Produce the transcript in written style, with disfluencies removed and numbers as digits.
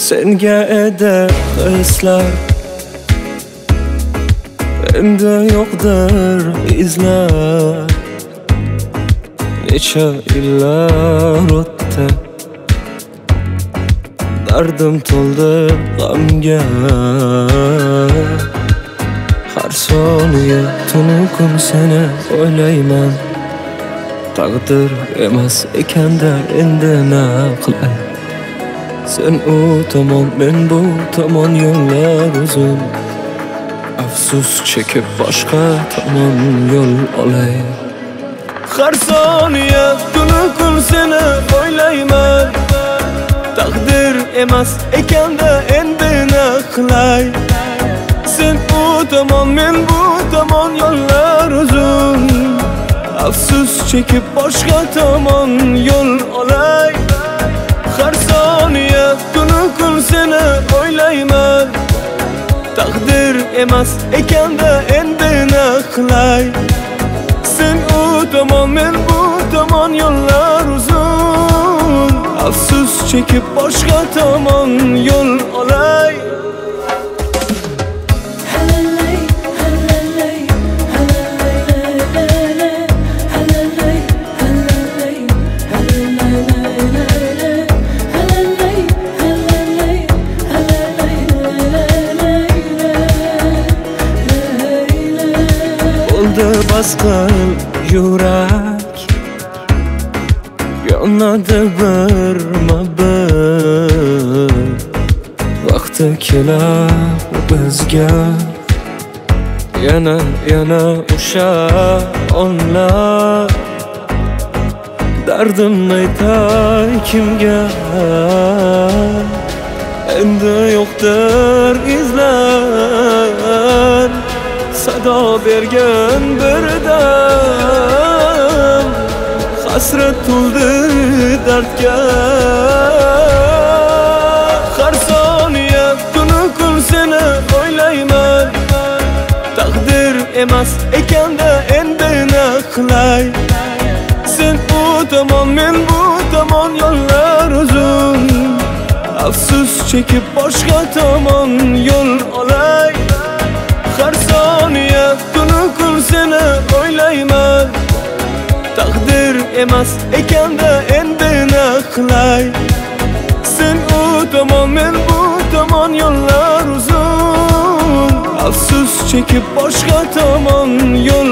senga edi hislar, endi yo'qdir izlar. Necha yillar o'tdi, dardim to'ldi g'amga. Har soniya tunu kun seni o'ylayman. Taqdir emas ekanda endi na qilay. Sen u tomon, men bu tomon, yo'llar uzun. Afsus chekib boshqa tomon yo'l olay. Har soniya tunu kun seni o'ylayman. Taqdir emas ekanda endi na qilay. Sen u tomon, men bu tomon, yo'llar uzun. Afsus chekib boshqa tomon yo'l olay. Har soniya tunu kun seni o'ylayman. Taqdir emas ekanda endi na qilay. Sen u tomon, men bu tomon, yo'llar uzun. Afsus chekib boshqa tomon yo'l olay. Basqin yurak, yonadi birma-bir. Vaqti kelar bizga, yana o'sha onlar. Dardimni aytay kimga, endi yo'qdir izlar. Sado bergan birdan, hasrat to'ldi dardga. Har soniya tunu kun seni o'ylayman. Taqdir emas ekanda endi na qilay. Sen u tomon, men bu tomon, yo'llar uzun. Afsus chekib boshqa tomon yo'l olay. Har soniya tunu kun seni o'ylayman. Taqdir emas ekanda endi na qilay. Sen u tomon, men bu tomon, yo'llar uzun. Afsus chekib boshqa tomon yo'l